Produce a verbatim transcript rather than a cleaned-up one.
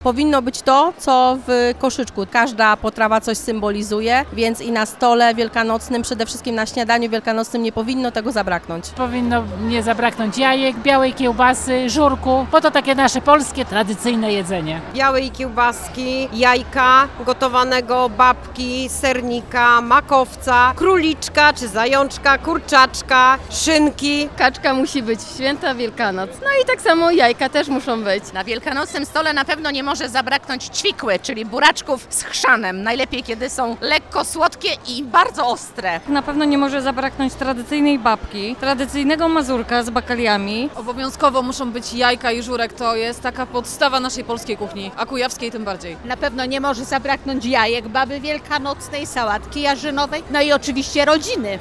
Powinno być to, co w koszyczku. Każda potrawa coś symbolizuje, więc i na stole wielkanocnym, przede wszystkim na śniadaniu wielkanocnym nie powinno tego zabraknąć. Powinno nie zabraknąć jajek, białej kiełbasy, żurku, bo to takie nasze polskie, tradycyjne jedzenie. Białej kiełbaski, jajka gotowanego, babki, sernika, makowca, króliczka czy zajączka, kurczaczka, szynki. Kaczka musi być, święta Wielkanoc. No i tak samo jajka też muszą być. Na wielkanocnym stole na pewno nie może zabraknąć ćwikły, czyli buraczków z chrzanem. Najlepiej, kiedy są lekko słodkie i bardzo ostre. Na pewno nie może zabraknąć tradycyjnej babki, tradycyjnego mazurka z bakaliami. Obowiązkowo muszą być jajka i żurek, to jest taka podstawa naszej polskiej kuchni, a kujawskiej tym bardziej. Na pewno nie może zabraknąć jajek, baby wielkanocnej, sałatki jarzynowej, no i oczywiście rodziny.